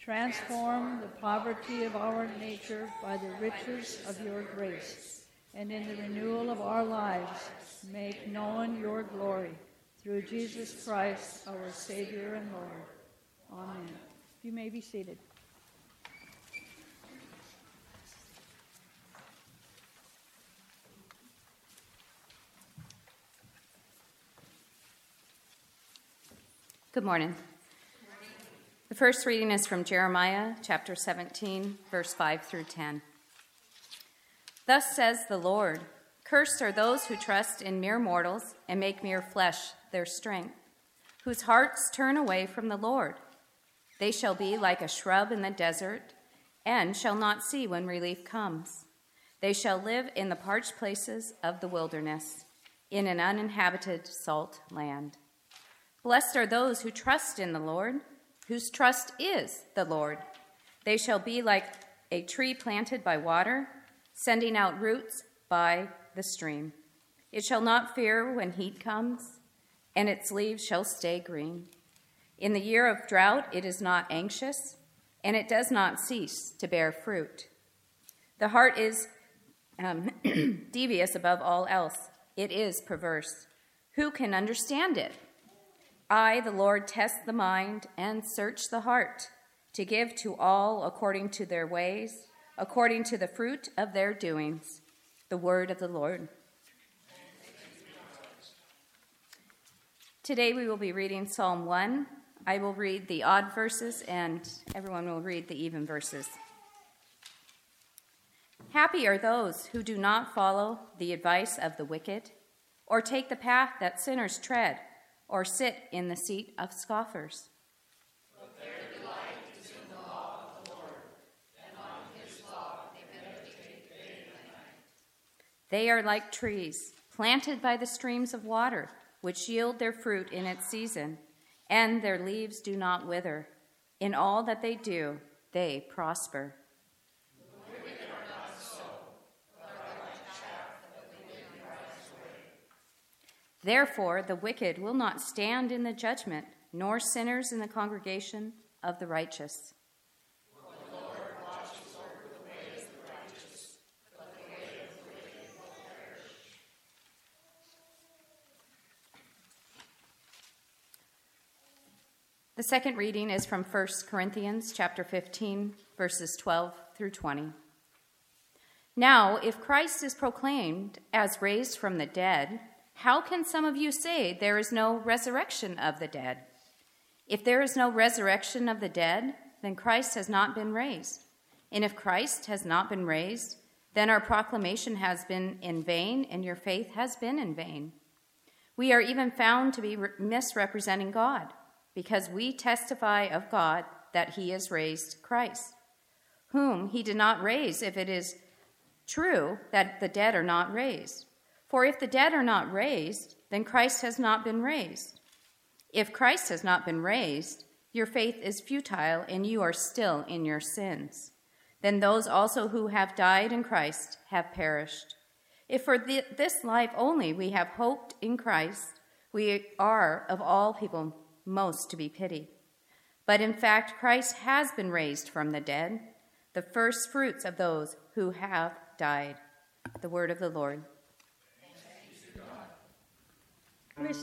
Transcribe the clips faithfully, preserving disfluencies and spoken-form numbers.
Transform the poverty of our nature by the riches of your grace, and in the renewal of our lives, make known your glory through Jesus Christ, our Savior and Lord. Amen. You may be seated. Good morning. The first reading is from Jeremiah chapter seventeen, verse five through ten. Thus says the Lord, cursed are those who trust in mere mortals and make mere flesh their strength, whose hearts turn away from the Lord. They shall be like a shrub in the desert and shall not see when relief comes. They shall live in the parched places of the wilderness, in an uninhabited salt land. Blessed are those who trust in the Lord, whose trust is the Lord. They shall be like a tree planted by water, sending out roots by the stream. It shall not fear when heat comes, and its leaves shall stay green. In the year of drought it is not anxious, and it does not cease to bear fruit. The heart is um, devious above all else. It is perverse. Who can understand it? I, the Lord, test the mind and search the heart, to give to all according to their ways, according to the fruit of their doings. The word of the Lord. Today we will be reading Psalm one. I will read the odd verses, and everyone will read the even verses. Happy are those who do not follow the advice of the wicked, or take the path that sinners tread, or sit in the seat of scoffers. But their delight is in the law of the Lord, and on his law they meditate day and night. They are like trees planted by the streams of water, which yield their fruit in its season, and their leaves do not wither. In all that they do, they prosper. The wicked are not so, but are like chaff that the wind drives away. Therefore, the wicked will not stand in the judgment, nor sinners in the congregation of the righteous. For the Lord watches over the way of the righteous, but the way of the wicked will perish. The second reading is from First Corinthians chapter fifteen, verses twelve through twenty. Now, if Christ is proclaimed as raised from the dead, how can some of you say there is no resurrection of the dead? If there is no resurrection of the dead, then Christ has not been raised. And if Christ has not been raised, then our proclamation has been in vain, and your faith has been in vain. We are even found to be misrepresenting God, because we testify of God that he has raised Christ, whom he did not raise, if it is true that the dead are not raised. For if the dead are not raised, then Christ has not been raised. If Christ has not been raised, your faith is futile, and you are still in your sins. Then those also who have died in Christ have perished. If for th- this life only we have hoped in Christ, we are of all people most to be pitied. But in fact, Christ has been raised from the dead, the first fruits of those who have died. The word of the Lord. Chris.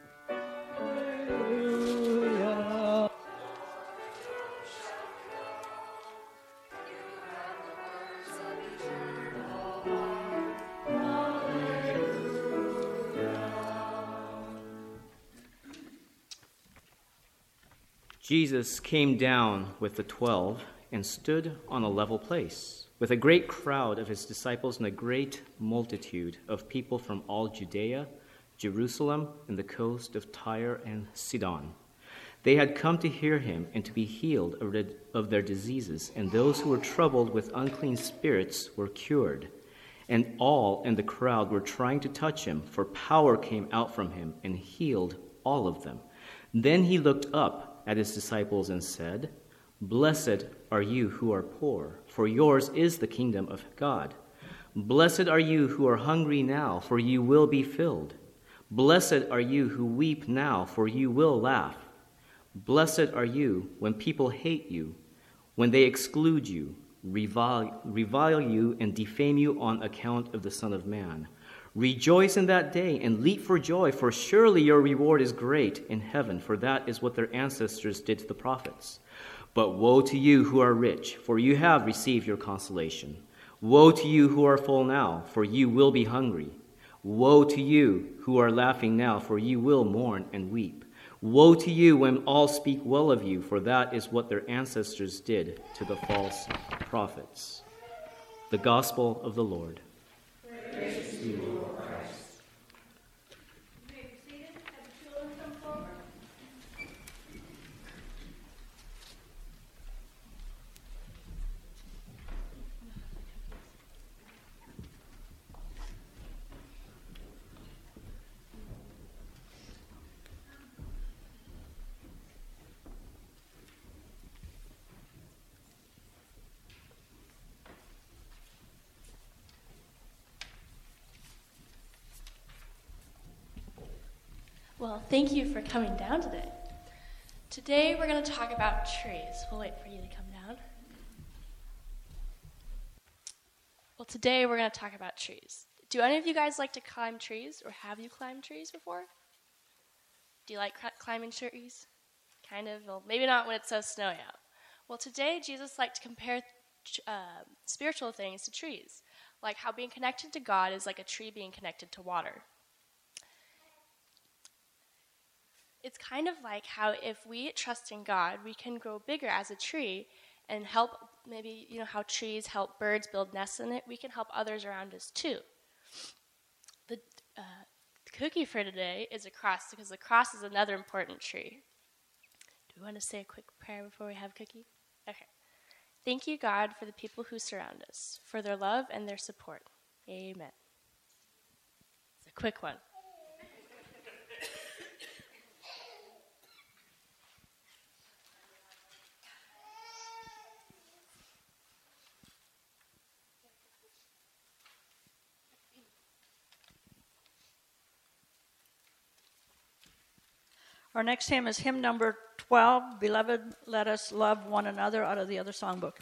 Jesus came down with the twelve and stood on a level place, with a great crowd of his disciples and a great multitude of people from all Judea, Jerusalem, and the coast of Tyre and Sidon. They had come to hear him and to be healed of their diseases, and those who were troubled with unclean spirits were cured. And all in the crowd were trying to touch him, for power came out from him and healed all of them. Then he looked up at his disciples and said, "Blessed are you who are poor, for yours is the kingdom of God. Blessed are you who are hungry now, for you will be filled. Blessed are you who weep now, for you will laugh. Blessed are you when people hate you, when they exclude you, revile, revile you, and defame you on account of the Son of Man. Rejoice in that day and leap for joy, for surely your reward is great in heaven, for that is what their ancestors did to the prophets. But woe to you who are rich, for you have received your consolation. Woe to you who are full now, for you will be hungry. Woe to you who are laughing now, for you will mourn and weep. Woe to you when all speak well of you, for that is what their ancestors did to the false prophets. The Gospel of the Lord. Praise to you, Lord Christ. You may be seated. Have the children come forward. Well, thank you for coming down today. Today we're going to talk about trees. We'll wait for you to come down. Well, today we're going to talk about trees. Do any of you guys like to climb trees, or have you climbed trees before? Do you like cl- climbing trees? Kind of. Well, maybe not when it's so snowy out. Well, today Jesus liked to compare uh, spiritual things to trees, like how being connected to God is like a tree being connected to water. It's kind of like how if we trust in God, we can grow bigger as a tree and help, maybe, you know, how trees help birds build nests in it, we can help others around us too. The, uh, the cookie for today is a cross, because the cross is another important tree. Do we want to say a quick prayer before we have cookie? Okay. Thank you, God, for the people who surround us, for their love and their support. Amen. It's a quick one. Our next hymn is hymn number twelve, Beloved, Let Us Love One Another, out of the other songbook.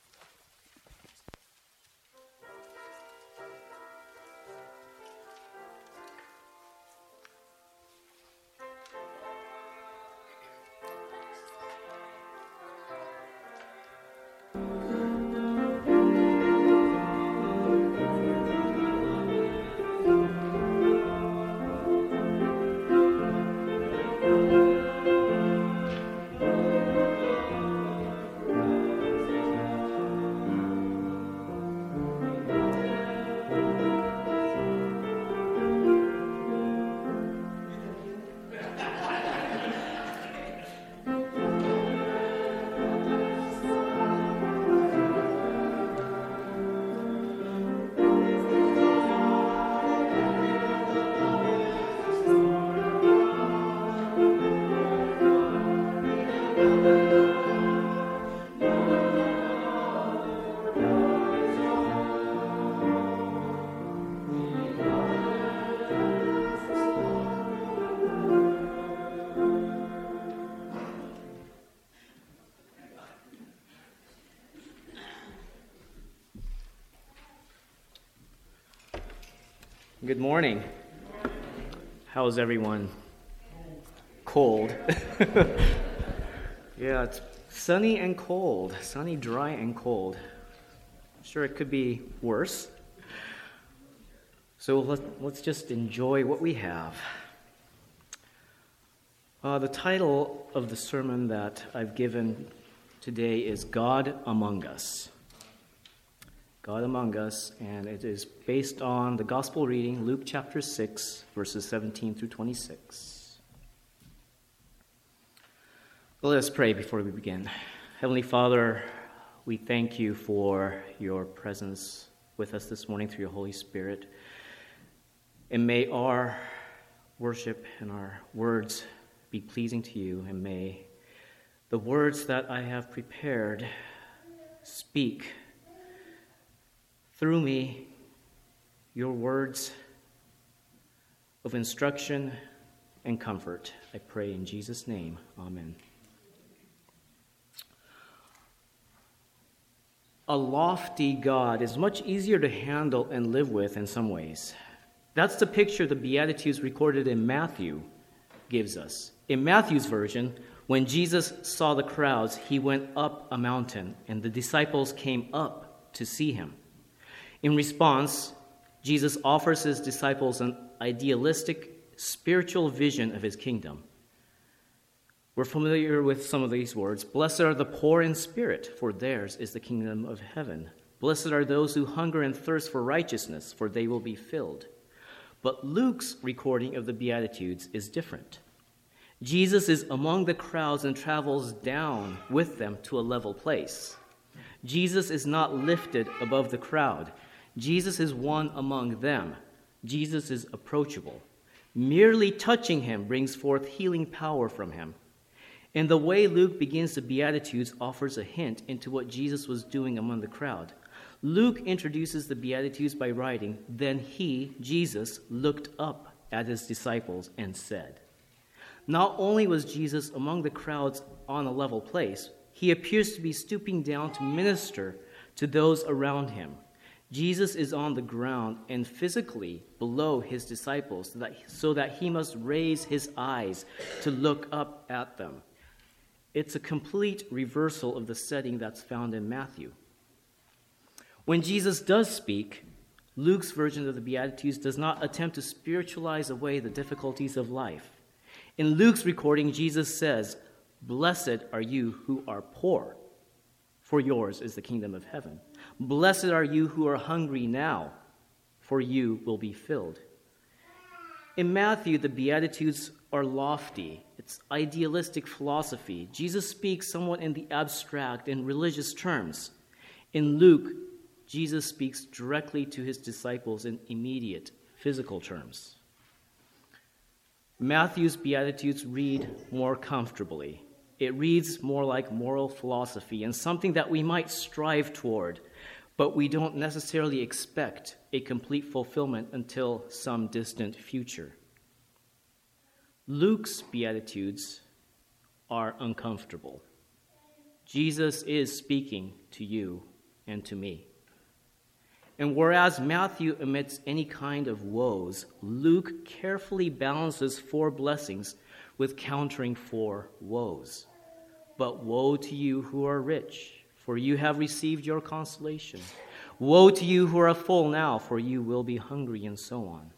Good morning. How's everyone? Cold. Yeah, it's sunny and cold. Sunny, dry, and cold. I'm sure it could be worse. So let, let's just enjoy what we have. Uh, the title of the sermon that I've given today is God Among Us. God Among Us, and it is based on the gospel reading, Luke chapter six, verses seventeen through twenty-six. Let us pray before we begin. Heavenly Father, we thank you for your presence with us this morning through your Holy Spirit. And may our worship and our words be pleasing to you, and may the words that I have prepared speak through me your words of instruction and comfort. I pray in Jesus' name. Amen. a lofty God is much easier to handle and live with in some ways. That's the picture the Beatitudes recorded in Matthew gives us. In Matthew's version, when Jesus saw the crowds, he went up a mountain, and the disciples came up to see him. In response, Jesus offers his disciples an idealistic, spiritual vision of his kingdom. We're familiar with some of these words. Blessed are the poor in spirit, for theirs is the kingdom of heaven. Blessed are those who hunger and thirst for righteousness, for they will be filled. But Luke's recording of the Beatitudes is different. Jesus is among the crowds and travels down with them to a level place. Jesus is not lifted above the crowd. Jesus is one among them. Jesus is approachable. Merely touching him brings forth healing power from him. And the way Luke begins the Beatitudes offers a hint into what Jesus was doing among the crowd. Luke introduces the Beatitudes by writing, "Then he, Jesus, looked up at his disciples and said." Not only was Jesus among the crowds on a level place, he appears to be stooping down to minister to those around him. Jesus is on the ground and physically below his disciples so that, so that he must raise his eyes to look up at them. It's a complete reversal of the setting that's found in Matthew. When Jesus does speak, Luke's version of the Beatitudes does not attempt to spiritualize away the difficulties of life. In Luke's recording, Jesus says, "Blessed are you who are poor, for yours is the kingdom of heaven. Blessed are you who are hungry now, for you will be filled." In Matthew, the Beatitudes are lofty. It's idealistic philosophy. Jesus speaks somewhat in the abstract and religious terms. In Luke, Jesus speaks directly to his disciples in immediate physical terms. Matthew's Beatitudes read more comfortably. It reads more like moral philosophy and something that we might strive toward, but we don't necessarily expect a complete fulfillment until some distant future. Luke's Beatitudes are uncomfortable. Jesus is speaking to you and to me. And whereas Matthew omits any kind of woes, Luke carefully balances four blessings with countering four woes. But woe to you who are rich, for you have received your consolation. Woe to you who are full now, for you will be hungry, and so on.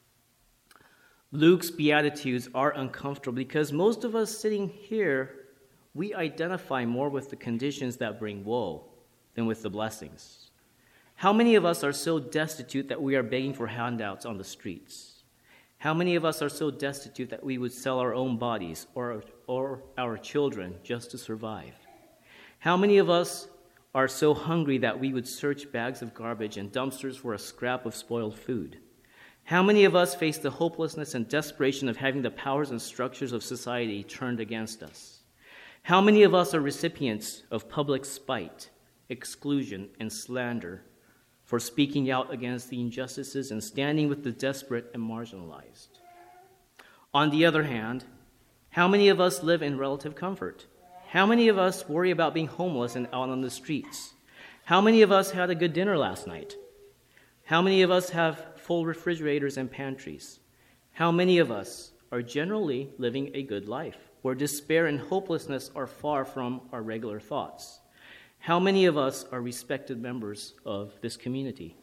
Luke's Beatitudes are uncomfortable because most of us sitting here, we identify more with the conditions that bring woe than with the blessings. How many of us are so destitute that we are begging for handouts on the streets? How many of us are so destitute that we would sell our own bodies or, or our children just to survive? How many of us are so hungry that we would search bags of garbage and dumpsters for a scrap of spoiled food? How many of us face the hopelessness and desperation of having the powers and structures of society turned against us? How many of us are recipients of public spite, exclusion, and slander for speaking out against the injustices and standing with the desperate and marginalized? On the other hand, how many of us live in relative comfort? How many of us worry about being homeless and out on the streets? How many of us had a good dinner last night? How many of us have full refrigerators and pantries? How many of us are generally living a good life, where despair and hopelessness are far from our regular thoughts? How many of us are respected members of this community?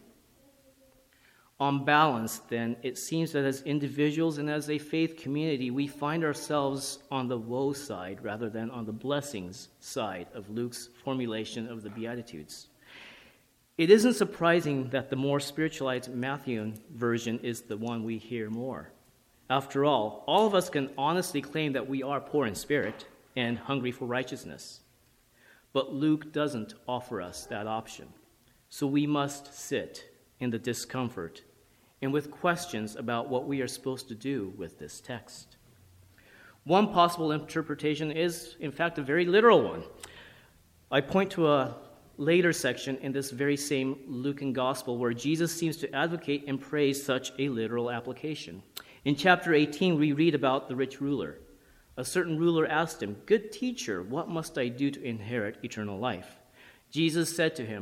On balance, then, it seems that as individuals and as a faith community, we find ourselves on the woe side rather than on the blessings side of Luke's formulation of the Beatitudes. It isn't surprising that the more spiritualized Matthew version is the one we hear more. After all, all of us can honestly claim that we are poor in spirit and hungry for righteousness. But Luke doesn't offer us that option. So we must sit in the discomfort and with questions about what we are supposed to do with this text. One possible interpretation is, in fact, a very literal one. I point to a later section in this very same Lucan gospel where Jesus seems to advocate and praise such a literal application. In chapter eighteen, we read about the rich ruler. A certain ruler asked him, "Good teacher, what must I do to inherit eternal life?" Jesus said to him,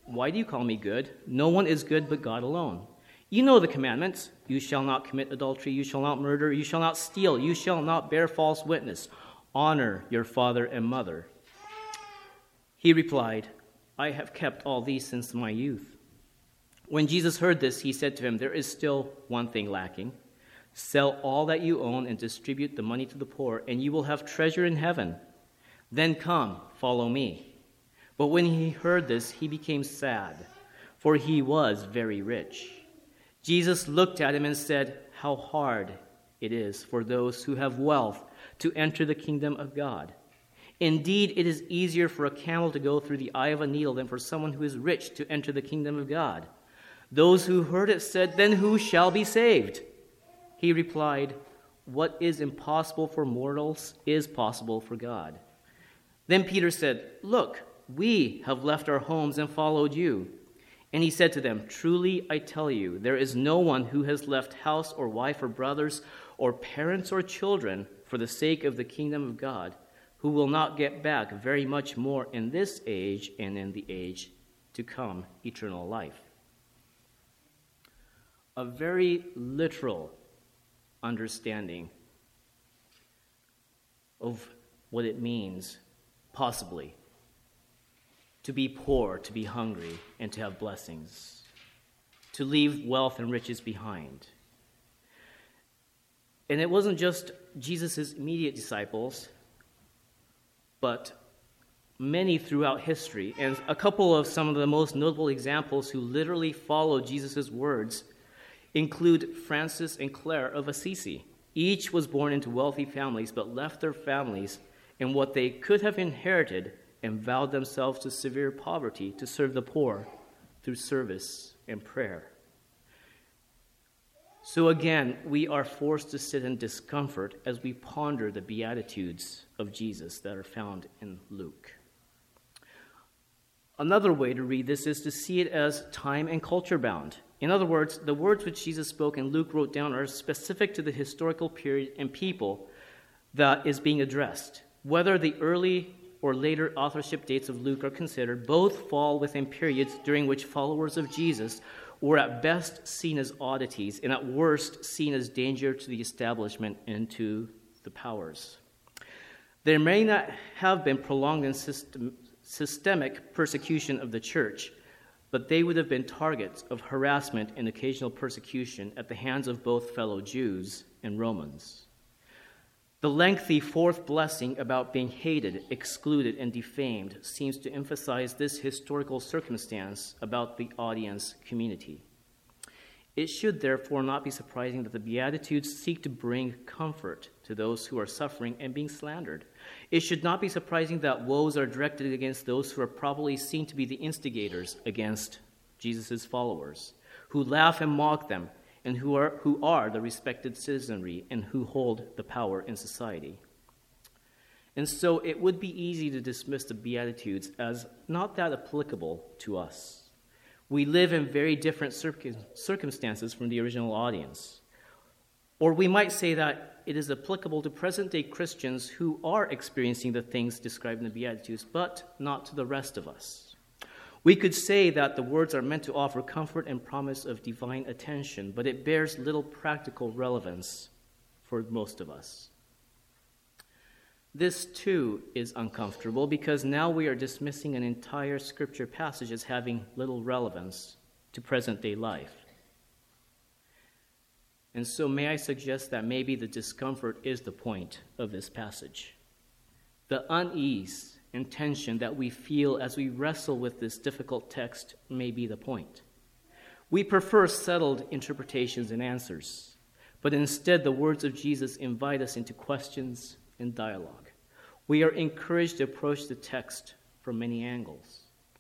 why do you call me good? No one is good but God alone. You know the commandments. You shall not commit adultery. You shall not murder. You shall not steal. You shall not bear false witness. Honor your father and mother." He replied, "I have kept all these since my youth." When Jesus heard this, he said to him, "There is still one thing lacking. Sell all that you own and distribute the money to the poor, and you will have treasure in heaven. Then come, follow me." But when he heard this, he became sad, for he was very rich. Jesus looked at him and said, "How hard it is for those who have wealth to enter the kingdom of God. Indeed, it is easier for a camel to go through the eye of a needle than for someone who is rich to enter the kingdom of God." Those who heard it said, "Then who shall be saved?" He replied, "What is impossible for mortals is possible for God." Then Peter said, "Look, we have left our homes and followed you." And he said to them, "Truly I tell you, there is no one who has left house or wife or brothers or parents or children for the sake of the kingdom of God who will not get back very much more in this age and in the age to come eternal life." A very literal understanding of what it means, possibly, to be poor, to be hungry, and to have blessings, to leave wealth and riches behind. And it wasn't just Jesus' immediate disciples, but many throughout history. And a couple of some of the most notable examples who literally followed Jesus' words include Francis and Clare of Assisi. Each was born into wealthy families, but left their families and what they could have inherited and vowed themselves to severe poverty to serve the poor through service and prayer. So again, we are forced to sit in discomfort as we ponder the Beatitudes of Jesus that are found in Luke. Another way to read this is to see it as time and culture bound. In other words, the words which Jesus spoke and Luke wrote down are specific to the historical period and people that is being addressed. Whether the early or later authorship dates of Luke are considered, both fall within periods during which followers of Jesus were at best seen as oddities and at worst seen as danger to the establishment and to the powers. There may not have been prolonged and system, systemic persecution of the church, but they would have been targets of harassment and occasional persecution at the hands of both fellow Jews and Romans. The lengthy fourth blessing about being hated, excluded, and defamed seems to emphasize this historical circumstance about the audience community. It should therefore not be surprising that the Beatitudes seek to bring comfort to those who are suffering and being slandered. It should not be surprising that woes are directed against those who are probably seen to be the instigators against Jesus' followers, who laugh and mock them, and who are, who are the respected citizenry and who hold the power in society. And so it would be easy to dismiss the Beatitudes as not that applicable to us. We live in very different circumstances from the original audience. Or we might say that it is applicable to present-day Christians who are experiencing the things described in the Beatitudes, but not to the rest of us. We could say that the words are meant to offer comfort and promise of divine attention, but it bears little practical relevance for most of us. This, too, is uncomfortable because now we are dismissing an entire scripture passage as having little relevance to present-day life. And so may I suggest that maybe the discomfort is the point of this passage. The unease and tension that we feel as we wrestle with this difficult text may be the point. We prefer settled interpretations and answers, but instead the words of Jesus invite us into questions and dialogue. We are encouraged to approach the text from many angles.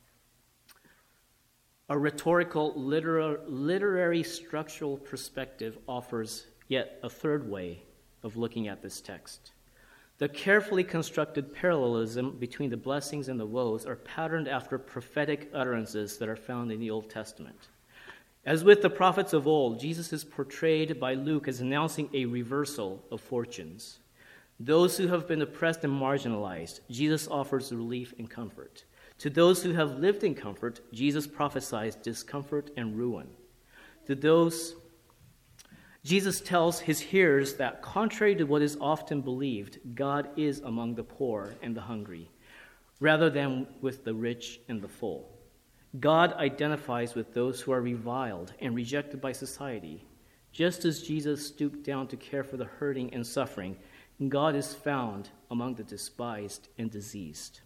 A rhetorical, literar- literary structural perspective offers yet a third way of looking at this text. The carefully constructed parallelism between the blessings and the woes are patterned after prophetic utterances that are found in the Old Testament. As with the prophets of old, Jesus is portrayed by Luke as announcing a reversal of fortunes. Those who have been oppressed and marginalized, Jesus offers relief and comfort. To those who have lived in comfort, Jesus prophesies discomfort and ruin. To those, Jesus tells his hearers that contrary to what is often believed, God is among the poor and the hungry, rather than with the rich and the full. God identifies with those who are reviled and rejected by society. Just as Jesus stooped down to care for the hurting and suffering, God is found among the despised and diseased.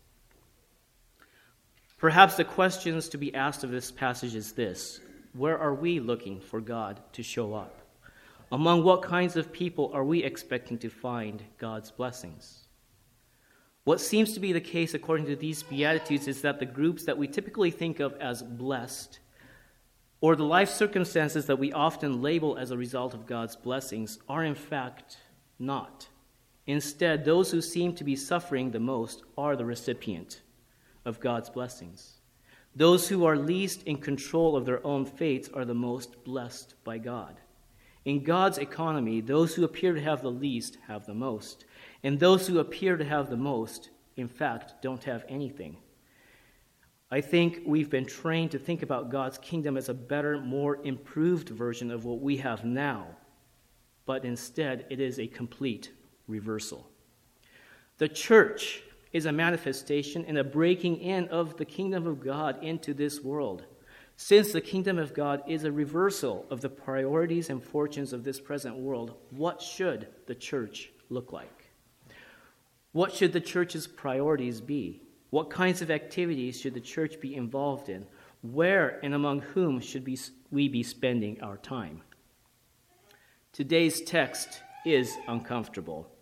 Perhaps the questions to be asked of this passage is this: where are we looking for God to show up? Among what kinds of people are we expecting to find God's blessings? What seems to be the case according to these Beatitudes is that the groups that we typically think of as blessed, or the life circumstances that we often label as a result of God's blessings, are in fact not. Instead, those who seem to be suffering the most are the recipient of God's blessings. Those who are least in control of their own fates are the most blessed by God. In God's economy, those who appear to have the least have the most, and those who appear to have the most, in fact, don't have anything. I think we've been trained to think about God's kingdom as a better, more improved version of what we have now, but instead it is a complete reversal. The church is a manifestation and a breaking in of the kingdom of God into this world. Since the kingdom of God is a reversal of the priorities and fortunes of this present world, what should the church look like? What should the church's priorities be? What kinds of activities should the church be involved in? Where and among whom should we be spending our time? Today's text is uncomfortable.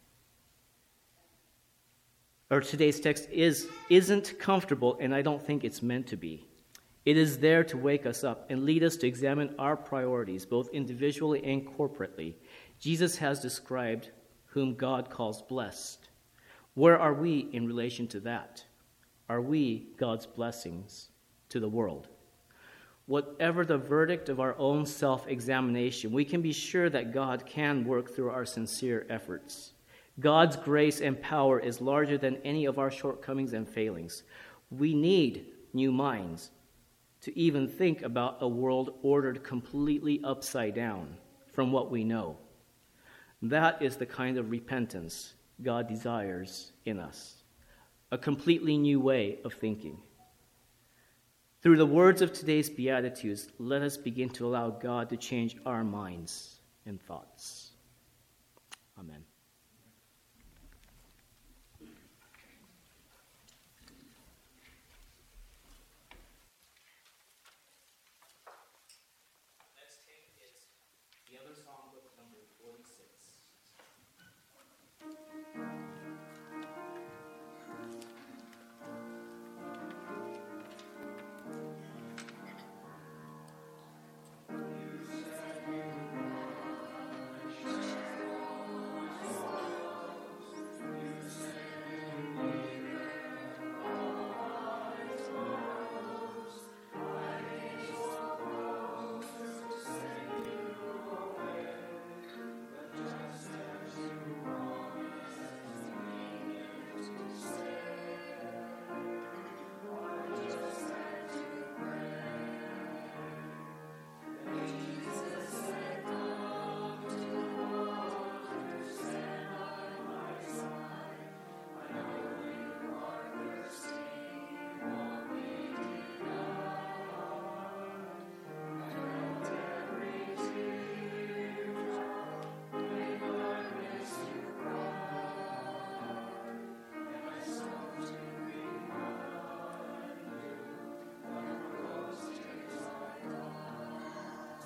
Or today's text is, isn't comfortable, and I don't think it's meant to be. It is there to wake us up and lead us to examine our priorities, both individually and corporately. Jesus has described whom God calls blessed. Where are we in relation to that? Are we God's blessings to the world? Whatever the verdict of our own self-examination, we can be sure that God can work through our sincere efforts. God's grace and power is larger than any of our shortcomings and failings. We need new minds to even think about a world ordered completely upside down from what we know. That is the kind of repentance God desires in us, a completely new way of thinking. Through the words of today's Beatitudes, let us begin to allow God to change our minds and thoughts. Amen.